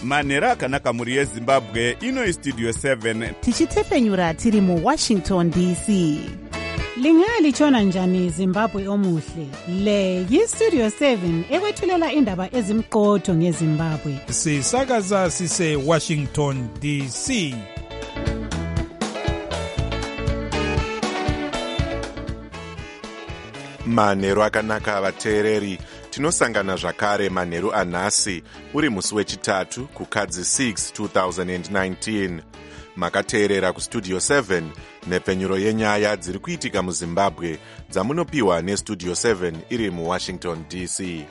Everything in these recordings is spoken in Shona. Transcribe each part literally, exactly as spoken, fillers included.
manhero akanaka mhuri yezimbabwe. Ino istudio seven tichitefenyura tiri muwashington D C. Lingalitshona njani Zimbabwe omuhle? Le yistudio seven ekwethulela indaba ezimqotho ngeZimbabwe. Sisakaza sise Washington D C. Manhero akanaka vateereri, tinosangana zvakare manhero anhasi uri musi wechitatu kukadzi six two thousand nineteen. Makateerera kustudio seven nepfenyuro yenyaya dziri kuitika muZimbabwe dzamunopiwa nestudio seven iri muWashington D C.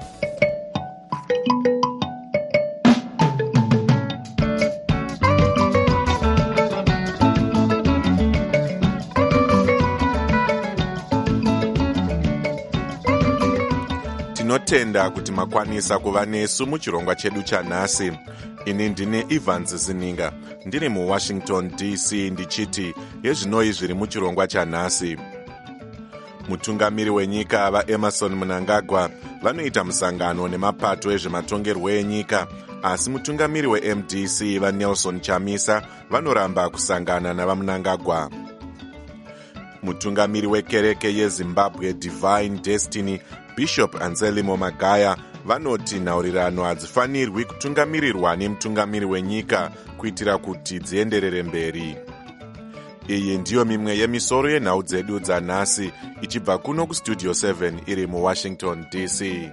Tinotenda kuti makwanisa kuva nesu muchirongwa chedu chanhasi. Ini ndine Evans Zininga, ndiri muWashington D C ndichiti yezvinoi zviri muchirongwa chanhasi. Mutungamiri wenyika vaEmerson Mnangagwa vanoita musangano nemapato ezvematongerwo enyika, asi mutungamiri weM D C vaNelson Chamisa vanoramba kusangana navaMnangagwa. Mutungamiri wekereke yeZimbabwe Divine Destiny Bishop Anselmo Magaya vanoti nhaurirano hadzifanirwi kutungamirirwa nemutungamiri wenyika kuitira kuti dzienderere mberi. Iyi ndiyo mimwe yemisoro yenhau dzedu dzanhasi ichibva kuno kustudio seven iri muWashington D C.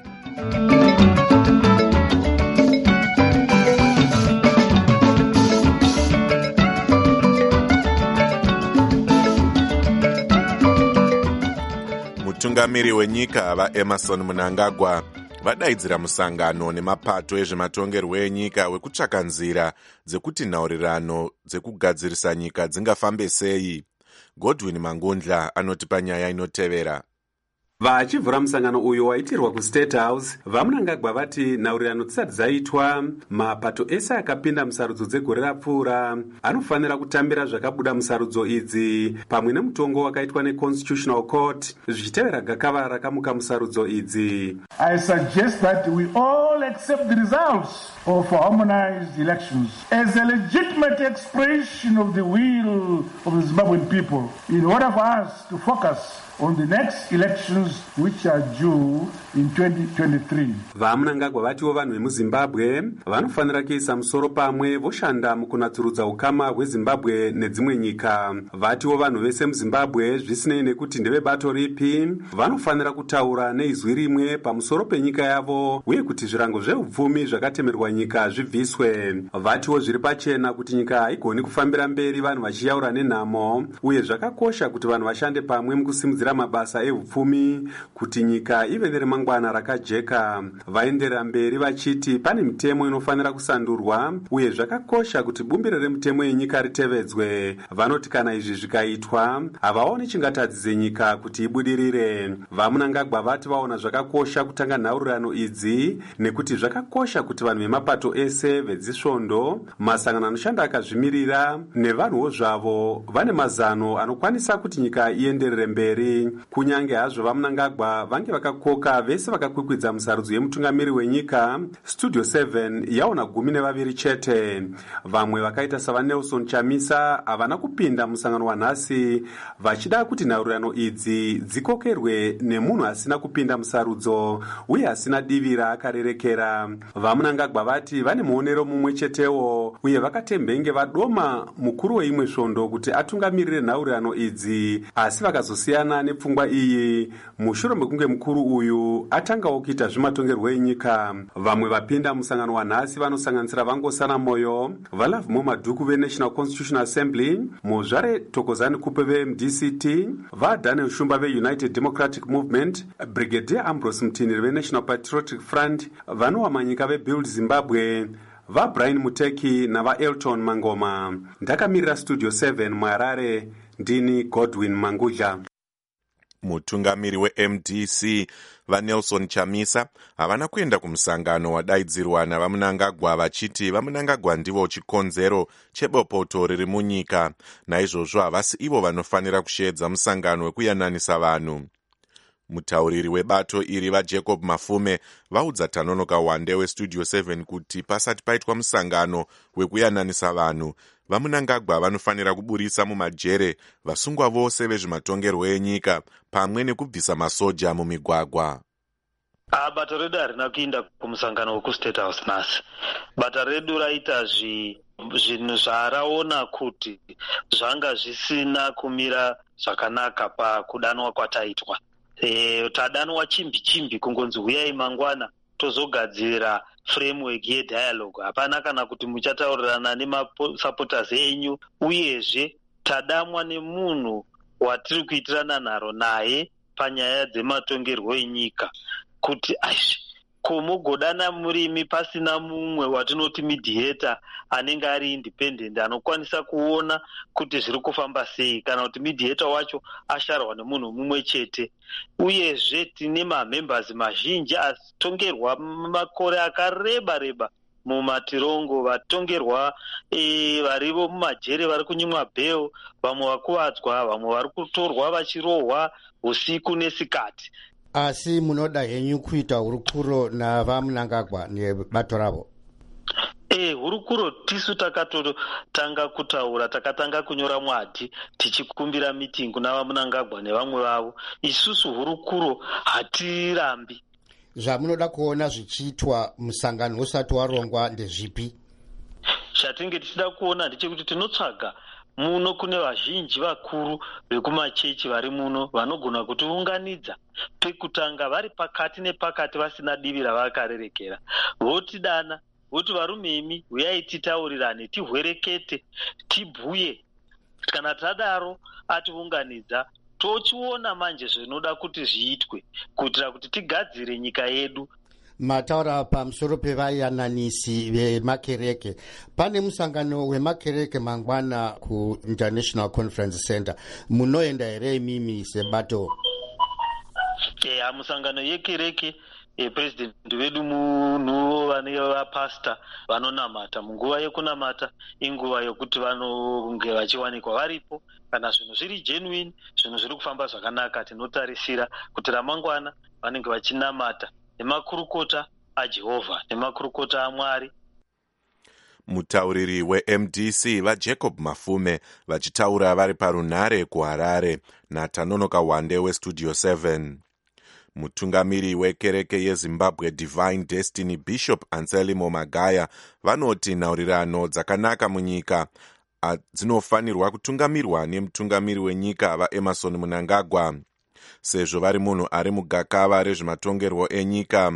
Mutungamiri wenyika vaEmerson Mnangagwa vadaidzira musangano nemapato ezvematongerwo enyika wekutsvaka nzira dzekuti nhaurirano dzekugadzirisa nyika dzingafambe sei. Godwin Mangundla anotipa nyaya inotevera. Vachivhura musangano uyo waitirwa kuState House, vaMnangagwa vati nhaurirano dzisati dzaitwa, mapato ese akapinda musarudzo dzegore rapfuura anofanira kutambira zvakabuda musarudzo idzi pamwe nemutongo wakaitwa neConstitutional Court zvichitevera gakava rakamuka musarudzo idzi. I suggest that we all accept the results of harmonized elections as a legitimate expression of the will of the Zimbabwean people in order for us to focus on the next elections which are due in twenty twenty-three. VaMnangagwa vatiwo vanhu vemuZimbabwe vanofanira kuisa musoro pamwe voshanda mukunatsurudza ukama hweZimbabwe nedzimwe nyika. Vatiwo vanhu vese muZimbabwe zvisinei nekuti ndevebato ripi vanofanira kutaura neizwi rimwe pamusoro penyika yavo uye kuti zvirango zveupfumi zvakatemerwa nyika zvibviswe. Vatiwo zviri pachena kuti nyika haigoni kufambira mberi vanhu vachiyaura nenhamo uye zvakakosha kuti vanhu vashande pamwe mukusimudzira mabasa eupfumi kuti nyika ive neramangwana rakajeka. Vaenderera mberi vachiti pane mitemo inofanira kusandurwa uye zvakakosha kuti bumbiro remutemo yenyika ritevedzwe. Vanoti kana izvi zvikaitwa havaoni chingatadzise nyika kuti ibudirire. VaMnangagwa vati vaona zvakakosha kutanga nhaurirano idzi nekuti zvakakosha kuti vanhu vemapato ese vedzisvondo, masangano anoshanda akazvimirira nevanhuwo zvavo vane mazano anokwanisa kuti nyika ienderere mberi. Kunyange hazvo vaMnangagwa vange vakakoka vese vakakwikwidza musarudzo yemutungamiri wenyika, studio seven yaona gumi nevaviri chete. Vamwe vakaita savaNelson Chamisa havana kupinda musangano wanhasi vachida kuti nhaurirano idzi dzikokerwe nemunhu asina kupinda musarudzo uye asina divi raakarerekera. VaMnangagwa vati vane muonero mumwe chetewo uye vakatembenge vadoma mukuru weimwe svondo kuti atungamirire nhaurirano idzi, asi vakazosiyana nepfungwa iyi mushure mekunge mukuru uyu atangawo kuita zvematongerwo enyika. Vamwe vapinda musangano wanhasi vanosanganisira Vangosana Moyo, vaLovemo Madhuku veNational Constitutional Assembly, Muzvare Thokozani Kupe veM D C T, vaDaniel Shumba veUnited Democratic Movement, Brigadier Ambrose Mtiniri veNational Patriotic Front, vanowa manyika veBuild Zimbabwe, vaBrian Muteki navaElton Mangoma. Ndakamirira studio seven muHarare, ndini Godwin Mangudla. Mutungamiri weM D C vaNelson Chamisa havana kuenda kumusangano wadaidzirwa navaMnangagwa vachiti vaMnangagwa ndivo chikonzero chebopoto riri munyika, naizvozvo havasi ivo vanofanira kusheedza musangano wekuyananisa vanhu. Mutauriri webato iri vaJacob Mafume vaudza Tanonoka Wande weStudio seven kuti pasati paitwa musangano wekuyananisa vanhu, vaMnangagwa vanofanira kuburisa mumajere vasungwa vose vezvematongerwo enyika pamwe nekubvisa masoja mumigwagwa. Ah, bata redu harina kuinda kumusangano wekustate house nhasi. Bata redu raita zvinhu zvaraona kuti zvanga zvisina kumira zvakanaka pakudanwa kwataitwa. E, tadanwa chimbi chimbi kungonzi huyai mangwana tozogadzira framework yedialogue. Hapana kana kuti muchataurirana nemasupporters enyu, uyezve tadamwa nemunhu watiri kuitirana nharo naye panyaya dzematongerwo enyika. Kuti aish komogodana murimi pasina mumwe watinoti mediator anenge ari independent anokwanisa kuona kuti zviri kufamba sei, kana kuti mediator wacho asharwa nemunhu mumwe chete. Uyezve tine mamembers mazhinji atongerwa makore akareba reba mumatirongo, vatongerwa e, varivo mumajere vari kunyimwa bail, vamwe vakuvadzwa, vamwe vari kutorwa vachirohwa usiku nesikati. Asi munoda henyu kuita hurukuro navaMnangagwa nebato ravo? Eh, hurukuro tisu takatotanga kutaura, takatanga kunyora mwadi tichikumbira mitingu navaMnangagwa nevamwe vavo. Isusu hurukuro hatirambi. Zvamunoda kuona zvichiitwa musangano usati warongwa ndezvipi? Zvatinge tichida kuona ndechekuti tinotsvaga muno kune vazhinji vakuru vekumachechi vari muno vanogona kutiunganidza pekutanga vari pakati nepakati vasina divi ravakarerekera. Votidana voti varume imi huyai titaurirane, tihwerekete, tibhuye. Kana tadaro atiunganidza tochiona manje zvinoda kuti zviitwe kuitira kuti tigadzire nyika yedu. Mataura pamusoro pevayananisi vemakereke. Pane musangano wemakereke mangwana ku International Conference Center. Munoenda here imimi sebato? Yeah, musangano yekereke e president vedu munhu vane vapasta vanonamata. Munguva yekunamata inguva yokuti vanonge vachiwanikwa varipo. Kana zvinhu zviri genuine, zvinhu zviri kufamba zvakanaka, tinotarisira kuti ramangwana vanenge vachinamata nemakurukota aJehovha nemakurukota aMwari. Mutauriri weM D C vaJacob Mafume vachitaura vari parunhare kuHarare naTanonoka Wande weStudio seven. Mutungamiri wekereke yeZimbabwe Divine Destiny Bishop Anselmo Magaya vanoti nhaurirano dzakanaka munyika dzinofanirwa kutungamirwa nemutungamiri wenyika vaEmmerson Mnangagwa. Sezvo vari munhu ari mugakava rezvematongerwo enyika,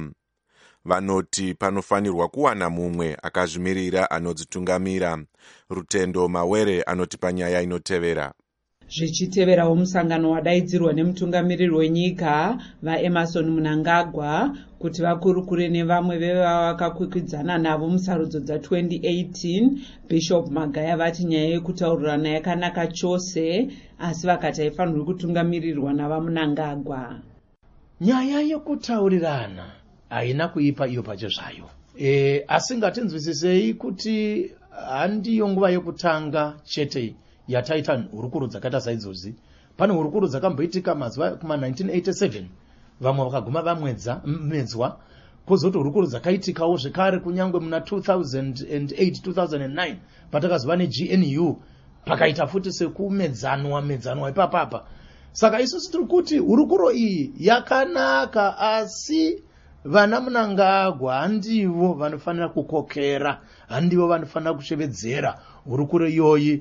vanoti panofanirwa kuwana mumwe akazvimirira anodzitungamira. Rutendo Mawere anoti panyaya inotevera. Zvichiteverawo musangano wadaidzirwa nemutungamiriri wenyika vaEmmerson Mnangagwa kuti vakurukure nevamwe vevava vakakwikwidzana navo musarudzo dza twenty eighteen, Bishop Magaya vati nyaya yekutaurirana yakanaka chose, asi vakati haifanirwi kutungamirirwa navaMnangagwa. Nyaya yekutaurirana haina kuipa iyo pacho zvayo. E, asi ngatinzwisisei kuti handiyo nguva yekutanga chete yataita hurukuro dzakaita saidzozi. Pane hurukuro dzakamboitika mazuva kuma nineteen eighty-seven, vamwe vakaguma vamwedza medzwa. Kozoti hurukuro dzakaitikawo zvekare kunyange muna two thousand eight two thousand nine patakazova neG N U, pakaita futi sekumedzanwa medzanwa ipapapa. Saka isusu tiri kuti hurukuro iyi yakanaka, asi vana Mnangagwa handivo vanofanira kukokera, handivo vanofanira kushevedzera hurukuro iyoyi.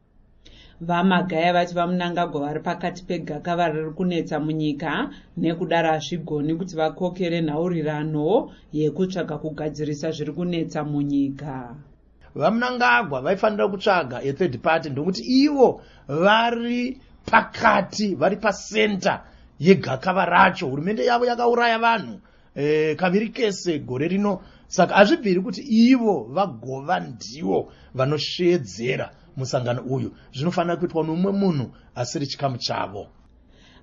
VaMagaya vati vaMnangagwa vari pakati pegakava riri kunetsa munyika, nekudaro hazvigoni kuti vakokere nhaurirano yekutsvaga kugadzirisa zviri kunetsa munyika. VaMnangagwa vaifanira kutsvaga a third party, ndokuti ivo vari pakati, vari pasenta yegakava racho. Hurumende yavo yakauraya vanhu e, kaviri kese gore rino. Saka hazvibviri kuti ivo vagova ndivo vanoshedzera musangano uyu. Zvinofanira kuitwa nomumwe munhu asiri chikamu chavo.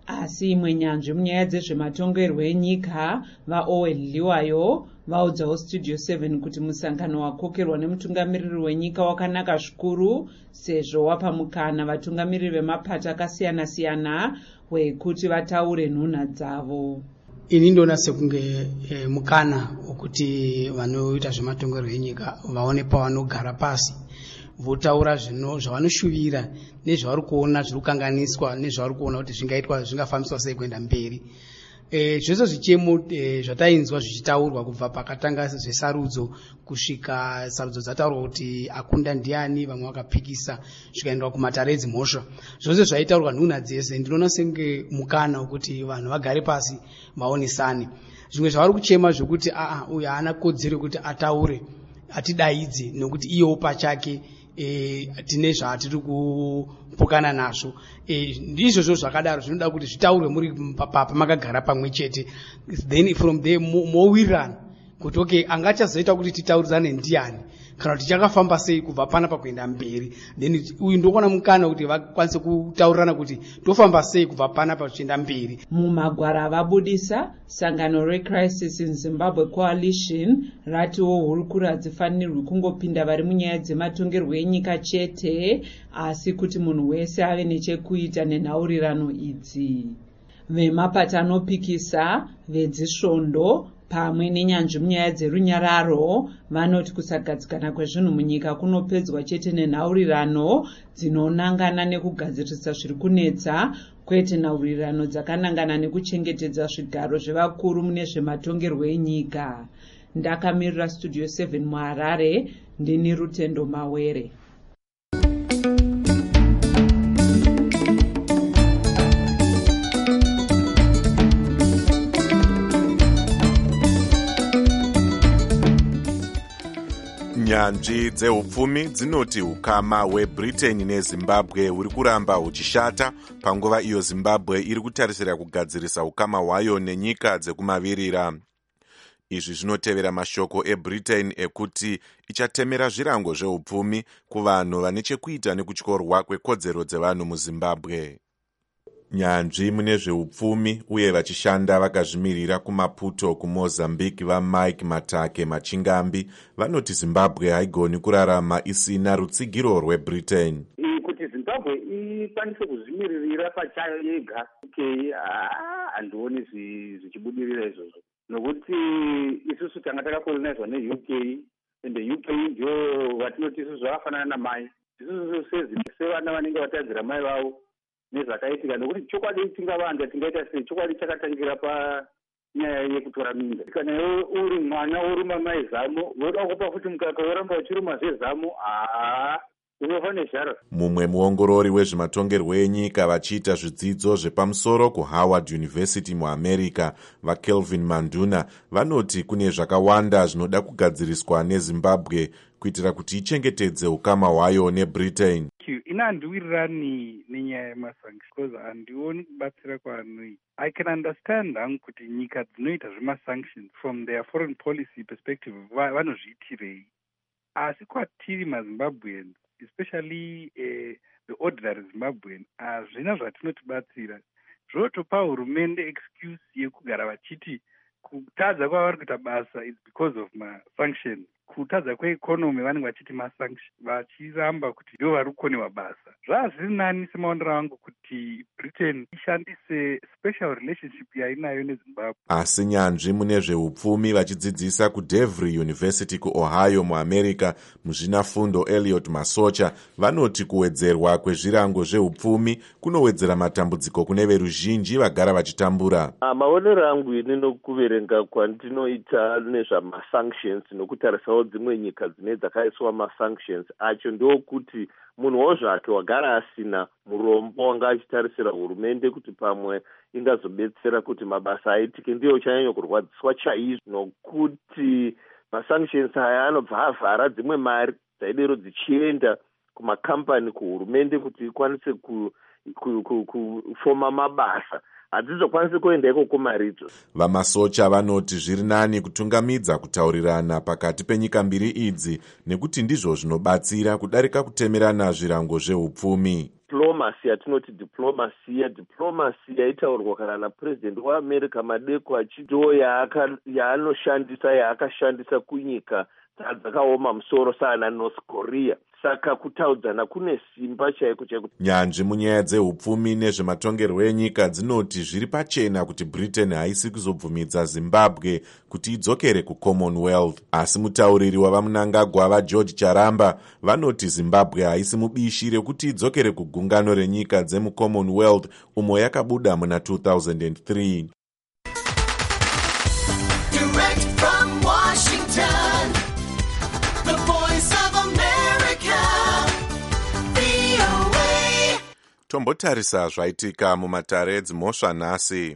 asi imwe nyanzvi munyaya dzezvematongerwo enyika vaowen liwayo vaudzawo studio seven kuti musangano wakokerwa nemutungamiriri wenyika wakanaka zvikuru sezvo wapa mukana vatungamiriri vemapato akasiyana-siyana wekuti vataure nhunha dzavo. Ini ndoona sekunge e, mukana wekuti vanoita zvematongerwo enyika vaone pavanogara pasi votaura zvino zvavanoshuvira nezvavari kuona zviri kukanganiswa nezvavari kuona kuti zvingaitwa zvingafambiswa sei kuenda mberi. E, zvose zvichemo e, zvatainzwa zvichitaurwa kubva pakatanga zvesarudzo kusvika sarudzo dzataurwa kuti akunda ndiani, vamwe vakapikisa zvikaendwa kumatare edzimhosva, zvose zvaitaurwa nhunha dzese. Ndinoona senge mukana wekuti vanhu vagare pasi vaonesane. Zvimwe zvavari kuchema zvokuti aa uyu haana kodzero yekuti ataure atidaidze nokuti iyewo pachake E, tine zvatiri kupokana nazvo. E, ndizvozvo zvakadaro zvinoda kuti zvitaurwe muri pamakagara pamwe chete, then from there mowirirana kuti okay angachazoita kuti titaurizane ndiani kana kuti tichakafamba sei kubva panapa kuenda mberi. Then uyu ndokuona mukana kuti vakwanise kutaurirana kuti tofamba sei kubva panapa tuchienda mberi. Mumagwara avabudisa, sangano reCrisis in Zimbabwe Coalition ratiwo hurukuru hadzifanirwi kungopinda vari munyaya dzematongerwo enyika chete, asi kuti munhu wese ave nechekuita nenhaurirano idzi. Vemapato anopikisa, vedzisvondo pamwe nenyanzvi munyaya dzerunyararo vanoti kusagadzikana kwezvinhu munyika kunopedzwa chete nenhaurirano dzinonangana nekugadzirisa zviri kunetsa, kwete nhaurirano dzakanangana nekuchengetedza zvigaro zvevakuru mune zvematongerwo enyika. Ndakamirira studio seven muHarare, ndini Rutendo Mawere. nyanzvi dzeupfumi dzinoti ukama hwebritain nezimbabwe huri kuramba huchishata panguva iyo zimbabwe iri kutarisira kugadzirisa ukama hwayo nenyika dzekumavirira. Izvi zvinotevera mashoko ebritain ekuti ichatemera zvirango zveupfumi kuvanhu vane chekuita nekutyorwa kwekodzero dzevanhu muzimbabwe. Nyanzvi mune zveupfumi uye vachishanda vakazvimirira kumaputo kuMozambique vaMike Matake Machingambi vanoti Zimbabwe haigoni kurarama isina rutsigiro rweBritain. Kuti Zimbabwe ikwanise kuzvimiririra pachayo yega, okay, handioni zvichibudirira izvozvo. Nokuti isusu tanga takakolonizwa neU K, ende U K ndio vatinoti isusu zvakafanana namai. Isusu sevana vanenge vatadzira mai vavo nezvakaitika, nokuti chokwadi tingavanda tingaita sei, chokwadi chakatangira panyaya yekutora mimba. Kana uri mwana uri mamai zamo, voda kupa futi mukaka woramba uchiruma zvezamo, aa unofanira zhara. Mumwe muongorori wezvematongerwo enyika vachiita zvidzidzo zvepamusoro kuHoward University muAmerica, vaKelvin Manduna, vanoti kune zvakawanda zvinoda kugadziriswa neZimbabwe kuitira kuti ichengetedze ukama hwayo neBritain. Ina handiwirirani nenyaya yemasanctions because handioni kubatsira kwaanoita. I can understand hangu kuti nyika dzinoita zvemasanctions from their foreign policy perspective vanozviitirei, asi kwatiri maZimbabweans, especially uh, the ordinary Zimbabwean, hazvina zvatinotibatsira. Zvotopa hurumende excuse yekugara vachiti kutadza kwavari kuita basa is because of masanctions. Kutadza kweekonomi vanenge vachiti masanctions, vachiramba kuti ndio vari kukoniwa basa. Zvazviri nani semaonero angu kuti Britain ishandise special relationship yainayo neZimbabwe. Asi nyanzvi mune zveupfumi vachidzidzisa kuDevry University kuOhio muAmerica muzvinafundo Elliot Masocha vanoti kuwedzerwa kwezvirango zveupfumi kunowedzera matambudziko kune veruzhinji vagara vachitambura. Maonero angu ini nokuverenga kwandinoita nezvamasanctions nokutarisawo dzimwe nyika dzine dzakaiswa masanctions acho ndokuti munhuwo zvake wagara asina murombo wanga achitarisira hurumende kuti pamwe ingazobetsera kuti mabasa aitike ndiyo chanyanya kurwadziswa chaizvo, nokuti masanctions aya anobva avhara dzimwe mari dzaidero dzichienda kumakambani kuhurumende kuti ikwanise kufoma mabasa hadzizokwanisi kuenda ikoko maridzo. VaMasocha vanoti zviri nani kutungamidza kutaurirana pakati penyika mbiri idzi nekuti ndizvo zvinobatsira kudarika kutemerana zvirango zveupfumi. diplomasi yatinoti diplomasi yadiplomasi yaitaurwa kana napurezidendi weamerica madeko achitiwo yaanoshandisa yaakashandisa kunyika dzakaoma musoro saana north korea. Saka kutaudzana kune simba chaiko chaiko. Nyanzvi munyaya dzehupfumi nezvematongerwo enyika dzinoti zviri pachena kuti Britain haisi kuzobvumidza Zimbabwe kuti idzokere kuCommonwealth. Asi mutauriri wavamunangagwa vaGeorge Charamba vanoti Zimbabwe haisi mubishi rekuti idzokere kugungano renyika dzemuCommonwealth umo yakabuda muna two thousand three. Direct from Washington, the voice of America, V O A. Tombotarisa zvaitika mumatare dzimhosva nhasi.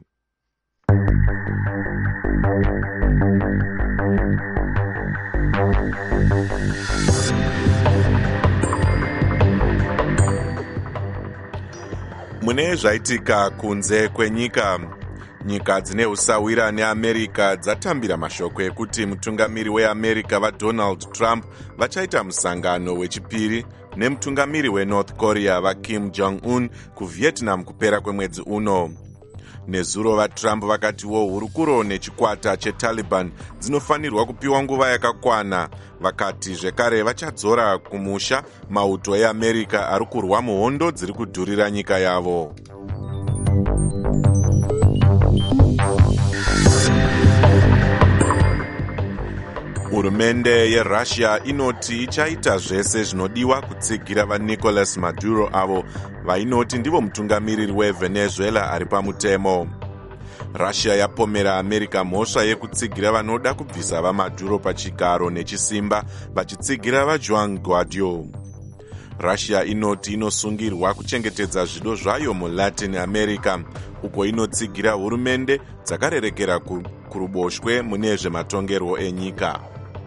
Mune zvaitika kunze kwenyika, nyika dzine usawira neAmerica dzatambira mashoko ekuti mutungamiri weAmerica vaDonald Trump vachaita musangano wechipiri nemutungamiri weNorth Korea vaKim Jong-un kuVietnam kupera kwemwedzi uno. Nezuro vaTrump vakatiwo hurukuro nechikwata cheTaliban dzinofanirwa kupiwa nguva yakakwana. Vakati zvekare vachadzora kumusha mauto eAmerica ari kurwa muhondo dziri kudhurira nyika yavo. Hurumende yeRussia inoti ichaita zvese zvinodiwa kutsigira vaNicolas Maduro avo vainoti ndivo mutungamiriri weVenezuela ari pamutemo. Russia yapomera America mhosva yekutsigira vanoda kubvisa vaMaduro pachigaro nechisimba vachitsigira vaJuan Guaido. Russia inoti inosungirwa kuchengetedza zvido zvayo muLatin America uko inotsigira hurumende dzakarerekera kuruboshwe mune zvematongerwo enyika.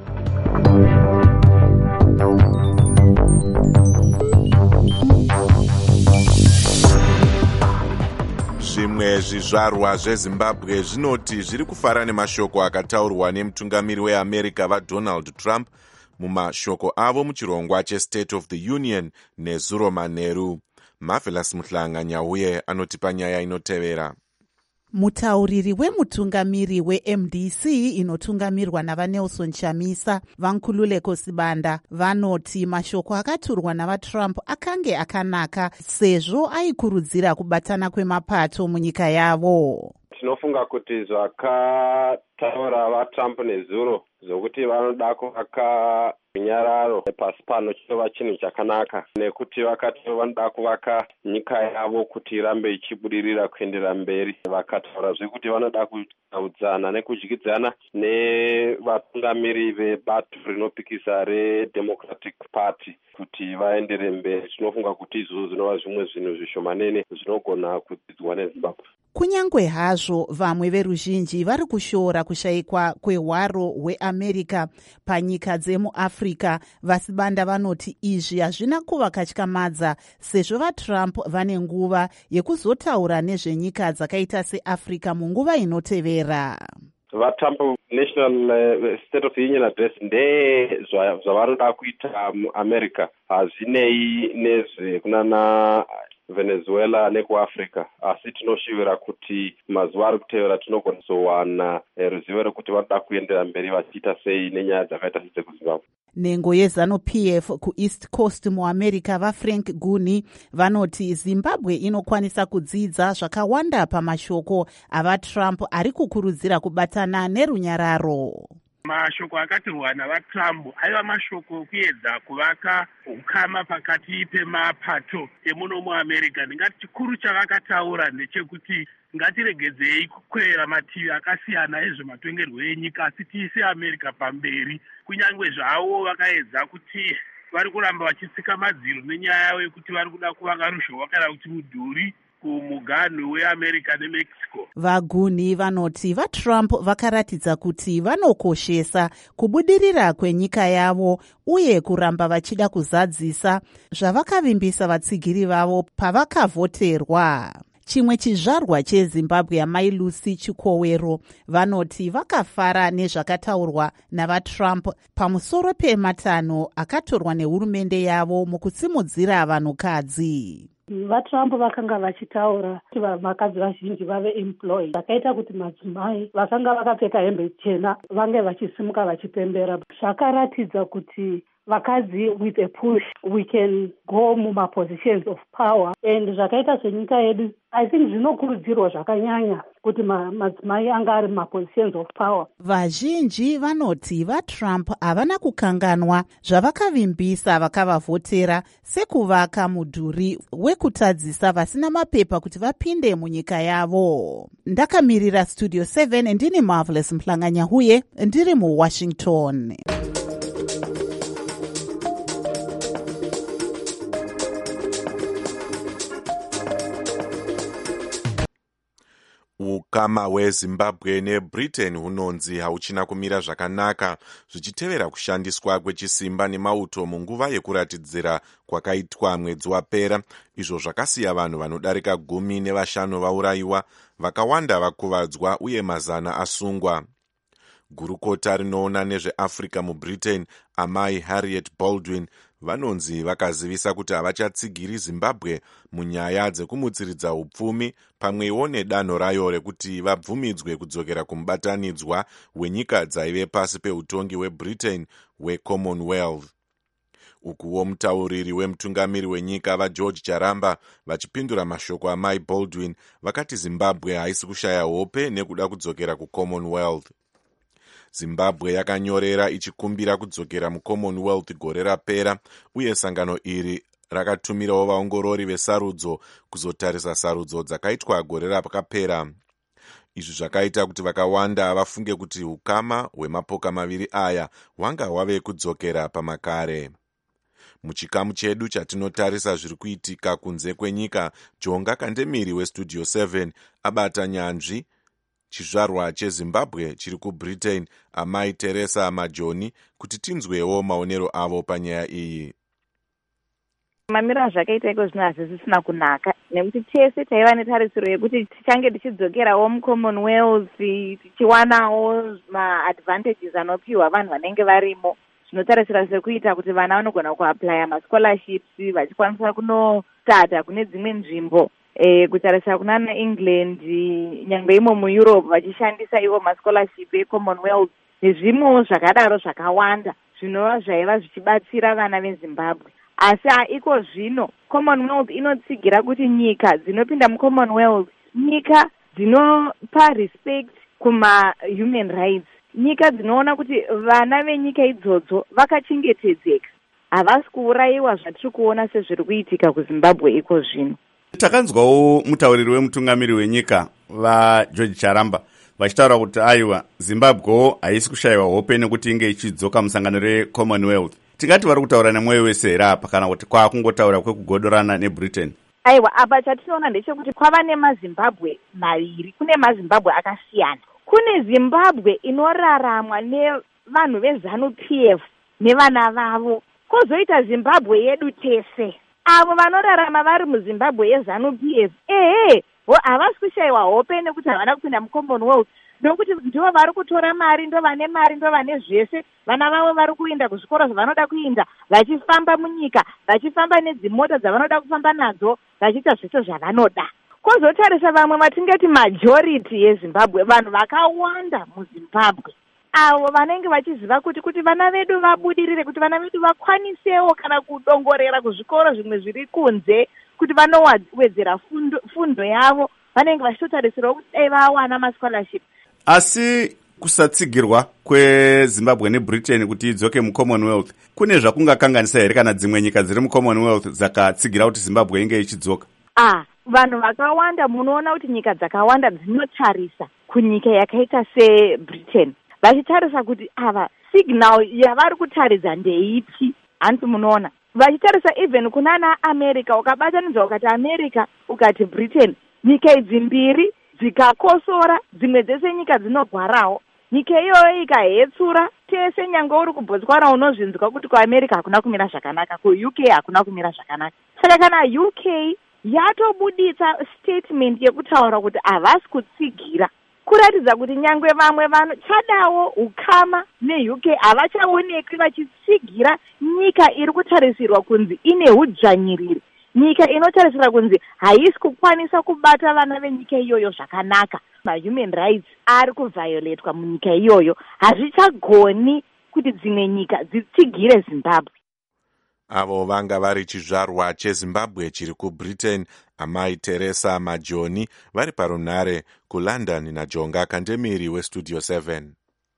Zvimwe zvizvarwa zveZimbabwe zvinoti zviri kufara nemashoko akataurwa nemutungamiri weAmerica vaDonald Trump mumashoko avo muchirongwa cheState of the Union nezuro manheru. Marvelous Muhlanga Nyauye anotipa nyaya inotevera. Mutauriri wemutungamiri weM D C inotungamirwa navaNelson Chamisa vaNkululeko Sibanda vanoti mashoko akaturwa navaTrump akange akanaka sezvo aikurudzira kubatana kwemapato munyika yavo. Tinofunga kuti zvakataura vaTrump nezuro zvokuti vanoda kuvaka runyararo pasi pano chitova chinhu chakanaka nekuti vakati vanoda kuvaka nyika yavo kuti irambe ichibudirira kuendera mberi. Vakataura zvekuti vanoda kutaudzana nekudyidzana nevatungamiri vebato rinopikisa reDemocratic Party kuti vaendere mberi. Tinofunga kuti izvo zvinova zvimwe zvinhu zvishomanene zvinogona kudzidzwa neZimbabwe. Kunyangwe hazvo vamwe veruzhinji vari kushora kushayikwa kwehwaro hweAmerica panyika dzemuAfrica, vaSibanda vanoti izvi hazvina kuvakatyamadza sezvo vaTrump vane nguva yekuzotaura nezvenyika dzakaita seAfrica munguva inotevera. VaTrump National uh, State of the Union Address nde zvavanoda kuita muAmerica hazvinei nezvekunana Venezuela nekuAfrica, asi tinoshivira kuti mazuva ari kutevera tinogona kuzowana ruzivo rekuti vanoda kuendera mberi vachiita sei nenyaya dzakaita sedzekuZimbabwe. Nengo yeZanu-P F kuEast Coast muAmerica vaFrank Guni vanoti Zimbabwe inokwanisa kudzidza zvakawanda pamashoko avaTrump ari kukurudzira kubatana nerunyararo. Mashoko akatirwa navaTrump aiva mashoko kuedza kuvaka ukama pakati pemapato emuno muAmerica. Ndingati chikuru chavakataura ndechekuti ngatiregedzei kukwera mativi akasiyana ezvematongerwo enyika asi tiise America pamberi. Kunyangwe zvavo vakaedza kuti vari kuramba vachitsika madziro nenyaya yekuti vari kuda kuvaka ruzhowa kana kuti mudhuri kumuganhu weAmerica neMexico. Vaguni vanoti vaTrump vakaratidza kuti vanokoshesa kubudirira kwenyika yavo uye kuramba vachida kuzadzisa zvavakavimbisa vatsigiri vavo pavakavhoterwa. Chimwe chizvarwa cheZimbabwe Mai Lucy Chikowero vanoti vakafara nezvakataurwa navaTrump pamusoro pematanho akatorwa nehurumende yavo mukusimudzira vanhukadzi. vatrump vakanga vachitaura kuti vakadzi vazhinji vave employed, zvakaita kuti madzimai vakanga vakapfeka hembe chena vange vachisimuka vachipembera. Zvakaratidza kuti vakadzi with a push we can go mumapositions of power, and zvakaita senyika yedu I think zvinokurudzirwa zvakanyanya kuti madzimai anga ari mumapositions of power. Vazhinji vanoti vaTrump havana kukanganwa zvavakavimbisa vakavavhotera sekuvaka mudhuri wekutadzisa vasina mapepa kuti vapinde munyika yavo. Ndakamirira Studio seven ndini Marvelous Mhlanganyahuye ndiri muWashington. Ukama hweZimbabwe neBritain hunonzi hauchina kumira zvakanaka zvichitevera kushandiswa kwechisimba nemauto munguva yekuratidzira kwakaitwa mwedzi wapera, izvo zvakasiya vanhu vanodarika gumi nevashanu vaurayiwa, vakawanda vakuvadzwa uye mazana asungwa. Gurukota rinoona nezveAfrica muBritain, amai Harriet Baldwin, vanonzi vakazivisa kuti havachatsigiri Zimbabwe munyaya dzekumutsiridza upfumi pamwewo nedanho rayo rekuti vabvumidzwe kudzokera kumubatanidzwa wenyika dzaive pasi peutongi hweBritain hweCommonwealth. Ukuwo mutauriri wemutungamiri wenyika vaGeorge Charamba vachipindura mashoko amai Baldwin vakati Zimbabwe haisi kushaya hope nekuda kudzokera kuCommonwealth. Zimbabwe yakanyorera ichikumbira kudzokera muCommonwealth gore rapera, uye sangano iri rakatumirawo vaongorori vesarudzo kuzotarisa sarudzo dzakaitwa gore rakapera. Izvi zvakaita kuti vakawanda vafunge kuti ukama hwemapoka maviri aya hwanga hwave kudzokera pamakare. Muchikamu chedu chatinotarisa zviri kuitika kunze kwenyika, Jonga Kandemiri weStudio seven abata nyanzvi chizvarwa cheZimbabwe chiri kuBritain, amai Teresa Majoni, kuti tinzwewo maonero avo panyaya iyi. Mamiro azvakaita iko zvino hazvisina kunaka, nekuti tese taiva netarisiro yekuti tichange tichidzokerawo muCommonwealth tichiwanawo maadvantages anopiwa vanhu vanenge varimo, zvinotarisira sekuita kuti vana vanogona kuaplya mascholarships vachikwanisa kunostata kune dzimwe nzvimbo. E, kutarisira kunana England, nyangwe imo muEurope vachishandisa ivo mascholarship eCommonwealth nezvimwewo zvakadaro zvakawanda zvinova zvaiva zvichibatsira vana veZimbabwe. Asi iko zvino Commonwealth inotsigira kuti nyika dzinopinda muCommonwealth nyika dzinopa respect kuma human rights, nyika dzinoona kuti vana venyika idzodzo vakachengetedzeka, havasi kuurayiwa zvatiri kuona sezviri kuitika kuZimbabwe iko zvino. Takanzwawo mutauriri wemutungamiri wenyika vaGeorge Charamba vachitaura kuti aiwa Zimbabwe haisi kushayiwa hope nekuti inge ichidzoka musangano reCommonwealth. Tingati vari kutaura nemwoyo wese here apa kana kuti kwakungotaura kwekugodorana neBritain? Aiwa, apa chatinoona ndechekuti kwava nemaZimbabwe maviri, kune maZimbabwe akasiyana. Kune Zimbabwe inoraramwa nevanhu veZanu-P F nevana vavo, kozoita Zimbabwe yedu tese. Avo vanorarama vari muZimbabwe yeZanu-P F ehe havasi kushayiwa hope nekuti havana kupinda muCommonwealth, nokuti ndivo vari kutora mari, ndo vane mari, ndo vane zvese, vana vavo vari kuenda kuzvikoro zvavanoda kuinda, vachifamba munyika, vachifamba nedzimota dzavanoda kufamba nadzo, vachiita zvese zvavanoda. Kozotarisa vamwe vatingati majority yeZimbabwe, vanhu vakawanda muZimbabwe avo vanenge vachiziva kuti kuti vana vedu vabudirire, kuti vana vedu vakwanisewo kana kudongorera kuzvikoro zvimwe zviri kunze, kuti vanowedzera fundo, fundo yavo, vanenge vachitotarisirawo kuti dai vawana mascholarship. Asi kusatsigirwa kweZimbabwe neBritain kuti idzoke muCommonwealth kune zvakungakanganisa here kana dzimwe nyika dziri muCommonwealth dzakatsigira kuti Zimbabwe inge ichidzoka? Ah, vanhu vakawanda munoona kuti nyika dzakawanda dzinotarisa kunyika yakaita seBritain, vachitarisa kuti ava signal yavari kutaridza ndeipi. Hanzi munoona vachitarisa even kunana America, ukabatanidza ukati America ukati Britain, nyika idzi mbiri dzikakosora, dzimwe dzese nyika dzinogwarawo, nyika iyoyo ikahetsura tese, nyangwe uri kuBotswana unozvinzwa kuti kuAmerica hakuna kumira zvakanaka, kuU K hakuna kumira zvakanaka. Saka kana U K yatobuditsa statement yekutaura kuti havasi kutsigira, kuratidza kuti nyangwe vamwe vanhu chadawo ukama neU K havachaonekwi vachitsigira nyika iri kutarisirwa kunzi ine hudzvanyiriri, nyika inotarisira kunzi haisi kukwanisa kubata vana venyika iyoyo zvakanaka, mahuman rights ari kuvhioletwa munyika iyoyo, hazvichagoni kuti dzimwe nyika dzitsigire Zimbabwe. Avo vanga vari chizvarwa chezimbabwe chiri kubritain, amai Teresa Majoni, vari parunhare kuLondon naJonga Kandemiri westudio seven.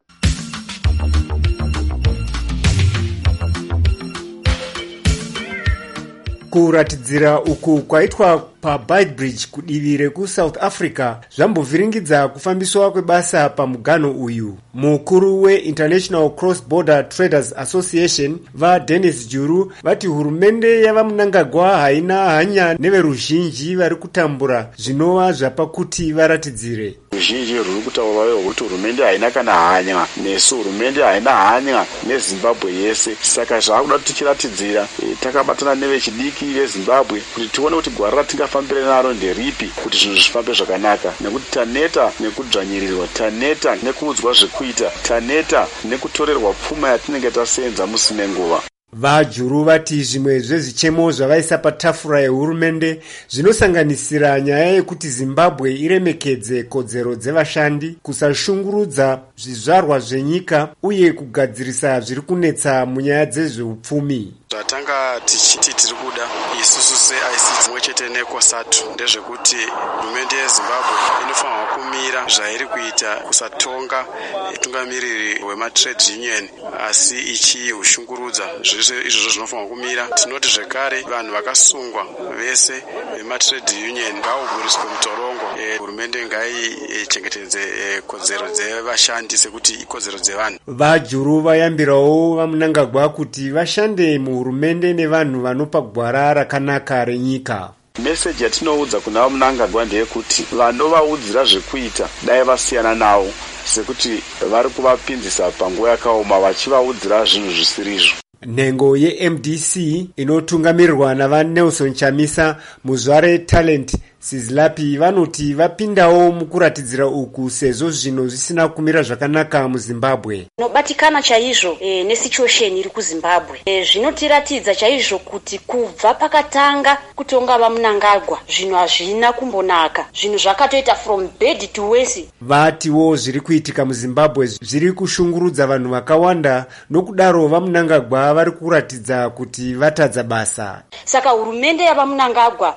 Kuratidzira uku kwaitwa paBeitbridge kudivi rekusouth Africa zvambovhiringidza kufambiswa kwebasa pamuganho uyu. Mukuru weInternational Cross Border Traders Association vaDennis Juru vati hurumende yavaMnangagwa haina hanya neveruzhinji vari kutambura zvinova zvapakuti varatidzire. Ruzhinji ruri kutaura kuti hurumende haina kana hanya nesu, hurumende haina hanya neZimbabwe yese. Saka zvakuda kuti tichiratidzira takabatana nevechidiki veZimbabwe kuti tione kuti gwara ratingafambira naro nderipi kuti zvinhu zvifambe zvakanaka, nekuti taneta nekudzvanyirirwa, taneta nekuudzwa zvekuita, taneta nekutorerwa pfuma yatinenge tasenza musine nguva. VaJuru vati zvimwe zvezvichemo zvavaisa patafura yehurumende zvinosanganisira nyaya yekuti Zimbabwe iremekedze kodzero dzevashandi, kusashungurudza zvizvarwa zvenyika uye kugadzirisa zviri kunetsa munyaya dzezveupfumi. Zvatanga tichiti tiri kuda isusu se-I C dzimwe chete neKOSATU ndezvekuti hurumende yeZimbabwe inofanirwa kumira zvairi kuita kusatonga utungamiriri hwematrade union asi ichihushungurudza. Izvozvo zvinofanirwa kumira. Tinoti zvekare vanhu vakasungwa vese vematrade union ngavaburiswe mutorongo. Hurumende ngaichengetedze kodzero dzevashandi sekuti ikodzero dzevanhu. VaJuru vayambirawo vaMnangagwa kuti vashande muhurumende nevanhu vanopa gwara rakanaka renyika. Meseji yatinoudza kuna vaMnangagwa ndeyekuti vanovaudzira zvekuita dai vasiyana navo, sekuti vari kuvapinzisa panguva yakaoma vachivaudzira zvinhu zvisirizvo. Nhengo yeM D C inotungamirirwa navaNelson Chamisa, muzvare Talent Sizlapi vanoti vapindawo mukuratidzira uku sezvo zvino zvisina kumira zvakanaka muZimbabwe. Nobatikana chaizvo e, nesituation iri kuZimbabwe. E, zvinotiratidza chaizvo kuti kubva pakatanga kutonga vaMnangagwa zvinhu hazvina kumbonaka. Zvinhu zvakatoita from bad to worse. Vatiwo zviri kuitika muZimbabwe zviri kushungurudza vanhu vakawanda, nokudaro vaMnangagwa vari kuratidza kuti vatadza basa. Saka hurumende yavaMnangagwa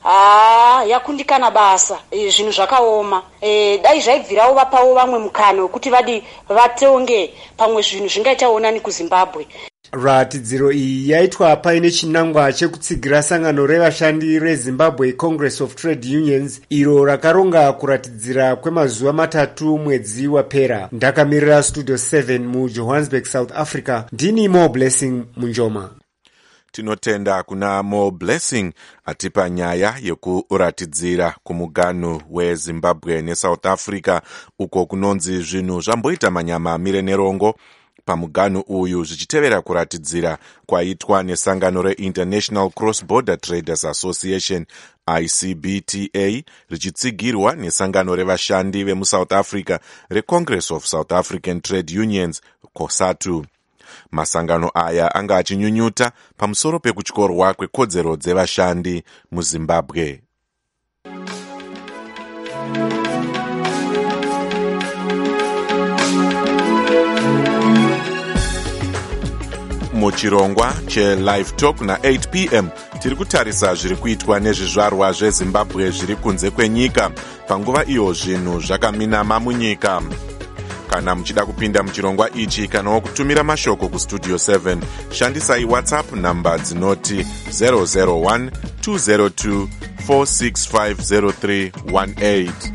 Ah, yakundikana basa. E, zvinhu zvakaoma. E, dai zvaibvirawo vapawo vamwe mukana wekuti vadi vatonge pamwe zvinhu zvingaitaonani kuZimbabwe. Ratidziro iyi yaitwa paine chinangwa chekutsigira sangano revashandi reZimbabwe Congress of Trade Unions iro rakaronga kuratidzira kwemazuva matatu mwedzi wapera. Ndakamirira studio seven muJohannesburg, South Africa. Ndini Mo Blessing Munjoma. Tinotenda kuna Mo Blessing atipa nyaya yekuratidzira kumuganhu weZimbabwe neSouth Africa uko kunonzi zvinhu zvamboita manyama amire nerongo pamuganhu uyu zvichitevera kuratidzira kwaitwa nesangano reInternational Cross Border Traders Association I C B T A richitsigirwa nesangano revashandi vemuSouth Africa reCongress of South African Trade Unions COSATU. Masangano aya anga achinyunyuta pamusoro pekutyorwa kwekodzero dzevashandi muZimbabwe. Muchirongwa cheLive Talk na eight p m tiri kutarisa zviri kuitwa nezvizvarwa zveZimbabwe zviri kunze kwenyika panguva iyo zvinhu zvakaminama munyika. Kana muchida kupinda muchirongwa ichi kanawo kutumira mashoko kustudio seven, shandisai WhatsApp namba dzinoti zero zero one two zero two four six five zero three one eight.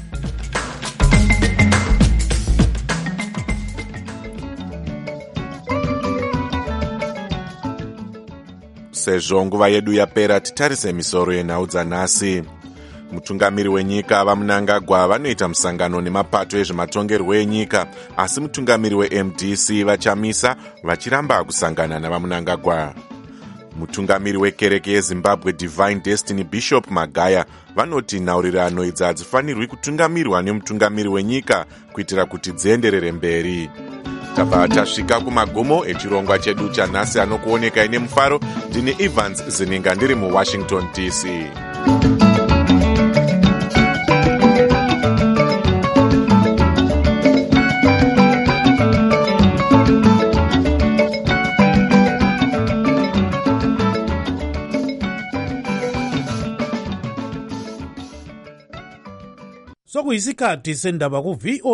Sezvo nguva yedu yapera, titarise misoro yenhau dzanhasi. Mutungamiri wenyika vaMnangagwa vanoita musangano nemapato ezvematongerwo enyika, asi mutungamiri weM D C vaChamisa vachiramba kusangana navaMnangagwa. Mutungamiri wekereke yeZimbabwe Divine Destiny Bishop Magaya vanoti nhaurirano idzi hadzifanirwi kutungamirwa nemutungamiri wenyika kuitira kuti dzienderere mberi. tabva tasvika kumagumo echirongwa chedu chanhasi anokuonekai nemufaro. Ndini Evans Zininga ndiri muwashington D C. Sokuyisikhathi sendaba ku V O